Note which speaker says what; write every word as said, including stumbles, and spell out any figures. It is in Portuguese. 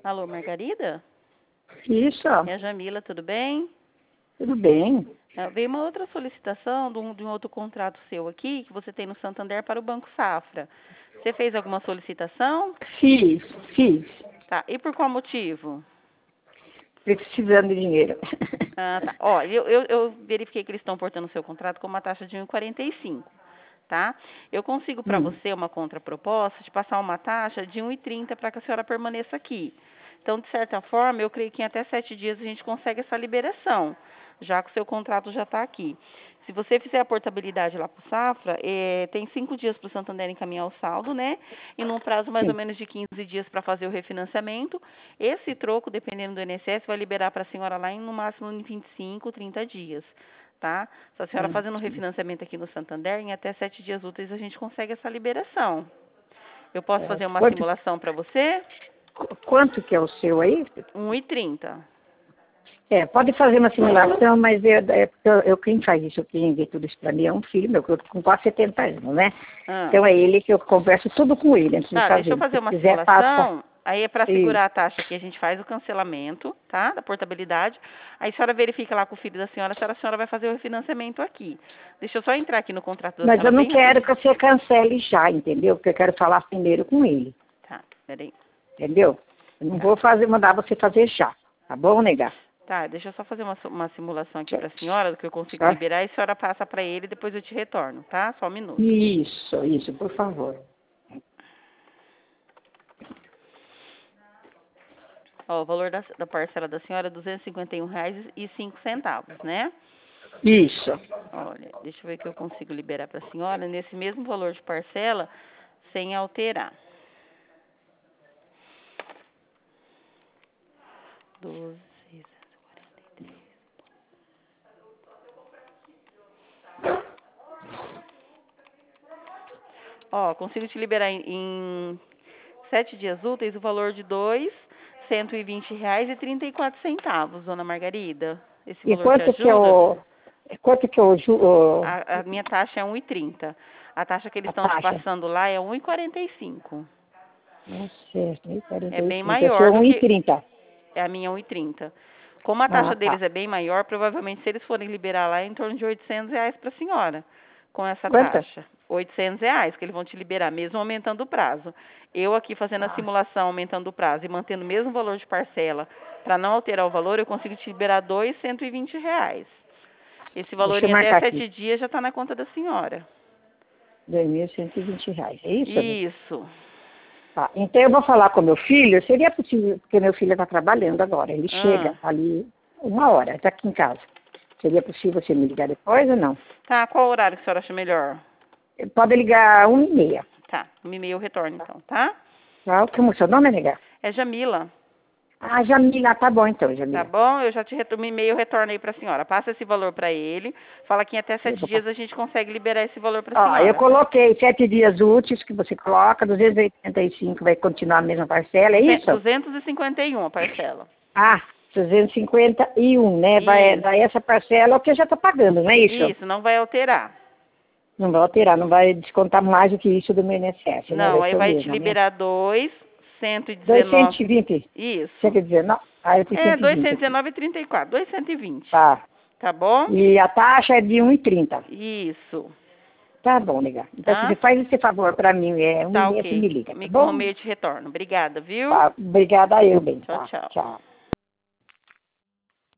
Speaker 1: Alô, Margarida?
Speaker 2: Isso,
Speaker 1: É a Jamila, tudo bem?
Speaker 2: tudo bem.
Speaker 1: É, veio uma outra solicitação de um, de um outro contrato seu aqui, que você tem no Santander para o Banco Safra. Você fez alguma solicitação?
Speaker 2: Fiz, fiz.
Speaker 1: Tá. E por qual motivo?
Speaker 2: Precisando de dinheiro.
Speaker 1: Ah, tá. Ó, eu, eu, eu verifiquei que eles estão portando o seu contrato com uma taxa de um vírgula quarenta e cinco, tá? Eu consigo para
Speaker 2: Hum.
Speaker 1: você uma contraproposta de passar uma taxa de um vírgula trinta para que a senhora permaneça aqui. Então, de certa forma, eu creio que em até sete dias a gente consegue essa liberação, já que o seu contrato já está aqui. Se você fizer a portabilidade lá para o Safra, eh, tem cinco dias para o Santander encaminhar o saldo, né? E num prazo mais ou
Speaker 2: Sim.
Speaker 1: menos de quinze dias para fazer o refinanciamento. Esse troco, dependendo do I N S S, vai liberar para a senhora lá em no máximo em vinte e cinco, trinta dias, tá? Se a senhora
Speaker 2: Ah,
Speaker 1: fazendo o
Speaker 2: sim.
Speaker 1: refinanciamento aqui no Santander, em até sete dias úteis a gente consegue essa liberação. Eu posso
Speaker 2: É,
Speaker 1: fazer uma
Speaker 2: quanto,
Speaker 1: simulação para você?
Speaker 2: qu- quanto que é o seu aí?
Speaker 1: um vírgula trinta.
Speaker 2: É, pode fazer uma simulação, mas eu, é, porque eu, eu- quem faz isso, quem vê tudo isso pra mim é um filho meu, que eu tô com quase setenta anos, né?
Speaker 1: Ah.
Speaker 2: Então é ele que eu converso tudo com ele antes de
Speaker 1: Tá, deixa eu
Speaker 2: fazer.
Speaker 1: fazer
Speaker 2: Se
Speaker 1: uma
Speaker 2: quiser, passa.
Speaker 1: simulação. Aí é para
Speaker 2: Isso.
Speaker 1: segurar a taxa aqui, a gente faz o cancelamento, tá? Da portabilidade. Aí a senhora verifica lá com o filho da senhora se a senhora vai fazer o refinanciamento aqui. Deixa eu só entrar aqui no contrato da
Speaker 2: Mas
Speaker 1: senhora
Speaker 2: eu não
Speaker 1: bem
Speaker 2: quero
Speaker 1: rapidinho.
Speaker 2: que você cancele já, entendeu? Porque eu quero falar primeiro com ele,
Speaker 1: Tá, peraí.
Speaker 2: entendeu? Eu não
Speaker 1: Tá.
Speaker 2: vou fazer, mandar você fazer já, tá bom, nega?
Speaker 1: Tá, deixa eu só fazer uma, uma simulação aqui para a senhora, do que eu consigo
Speaker 2: Tá?
Speaker 1: liberar, e a senhora passa para ele, depois eu te retorno, tá? Só um minuto.
Speaker 2: Isso, isso, por favor.
Speaker 1: Ó, o valor da, da parcela da senhora é duzentos e cinquenta e um reais e cinco centavos, né?
Speaker 2: Isso.
Speaker 1: Olha, deixa eu ver o que eu consigo liberar para a senhora nesse mesmo valor de parcela, sem alterar. doze, seiscentos e quarenta e três. Ó, consigo te liberar em, em sete dias úteis o valor de dois, cento e vinte reais e trinta e quatro centavos, dona Margarida. Esse
Speaker 2: E
Speaker 1: valor te
Speaker 2: quanto que é
Speaker 1: ajuda?
Speaker 2: o. Quanto que é o, ju- o-
Speaker 1: A, a minha taxa é um vírgula trinta. A taxa que eles
Speaker 2: a
Speaker 1: estão te
Speaker 2: taxa?
Speaker 1: passando lá é um vírgula quarenta e cinco.
Speaker 2: Não sei,
Speaker 1: É bem
Speaker 2: um vírgula quarenta e cinco. Eu
Speaker 1: maior
Speaker 2: sou
Speaker 1: do que
Speaker 2: um vírgula trinta.
Speaker 1: é a minha um vírgula trinta. Como a taxa
Speaker 2: Ah,
Speaker 1: deles
Speaker 2: tá.
Speaker 1: é bem maior, provavelmente se eles forem liberar lá é em torno de oitocentos reais para a senhora, com essa
Speaker 2: Quanto?
Speaker 1: taxa. oitocentos reais que eles vão te liberar, mesmo aumentando o prazo. Eu aqui fazendo a
Speaker 2: Ah,
Speaker 1: simulação, aumentando o prazo e mantendo o mesmo valor de parcela, para não alterar o valor, eu consigo te liberar dois mil cento e vinte reais. Esse valor
Speaker 2: deixa eu
Speaker 1: em até
Speaker 2: marcar aqui.
Speaker 1: sete dias já está na conta da senhora.
Speaker 2: dois mil cento e vinte reais. É isso, amiga?
Speaker 1: Isso.
Speaker 2: Tá. Então eu vou falar com meu filho. Seria possível, porque meu filho está trabalhando agora. Ele
Speaker 1: Ah.
Speaker 2: chega ali uma hora, está aqui em casa. Seria possível você me ligar depois ou não?
Speaker 1: Tá, qual horário que a senhora acha melhor?
Speaker 2: Pode ligar uma e meia.
Speaker 1: Tá, uma e meia eu retorno então, tá?
Speaker 2: Tá? Como é o seu nome, nega?
Speaker 1: É Jamila.
Speaker 2: Ah, Jamila, tá bom então,
Speaker 1: Tá
Speaker 2: Jamila.
Speaker 1: bom? Eu já te retorno, e-mail eu retorno aí pra senhora. Passa esse valor pra ele. Fala que em até
Speaker 2: Eu
Speaker 1: sete
Speaker 2: vou
Speaker 1: dias
Speaker 2: passar.
Speaker 1: a gente consegue liberar esse valor pra
Speaker 2: Ó, eu
Speaker 1: senhora.
Speaker 2: coloquei sete dias úteis que você coloca, duzentos e oitenta e cinco vai continuar a mesma parcela, é isso?
Speaker 1: duzentos e cinquenta e um a parcela.
Speaker 2: Ah, duzentos e cinquenta e um, né? Vai
Speaker 1: Isso.
Speaker 2: dar essa parcela que eu já tô pagando, não é isso?
Speaker 1: Isso, não vai alterar.
Speaker 2: Não vai alterar, não vai descontar mais do que isso do meu I N S S, né?
Speaker 1: Não,
Speaker 2: Vai
Speaker 1: aí
Speaker 2: ser o
Speaker 1: vai te
Speaker 2: mesmo, né?
Speaker 1: liberar dois, cento e dezenove.
Speaker 2: duzentos e vinte,
Speaker 1: Isso.
Speaker 2: cento e dezenove, ah, eu tenho
Speaker 1: É,
Speaker 2: cento e vinte aqui.
Speaker 1: duzentos e dezenove e trinta e quatro. duzentos e cento e vinte.
Speaker 2: Tá.
Speaker 1: Tá bom?
Speaker 2: E a taxa é de um e trinta.
Speaker 1: Isso.
Speaker 2: Tá bom, legal. Então
Speaker 1: Tá?
Speaker 2: você faz esse favor pra mim, é um e
Speaker 1: Tá
Speaker 2: meia você me
Speaker 1: ok.
Speaker 2: liga, tá
Speaker 1: Me,
Speaker 2: bom?
Speaker 1: me te retorno. Obrigada, viu?
Speaker 2: Tá, obrigada a eu, bem,
Speaker 1: Tchau,
Speaker 2: tá?
Speaker 1: tchau.
Speaker 2: Tchau.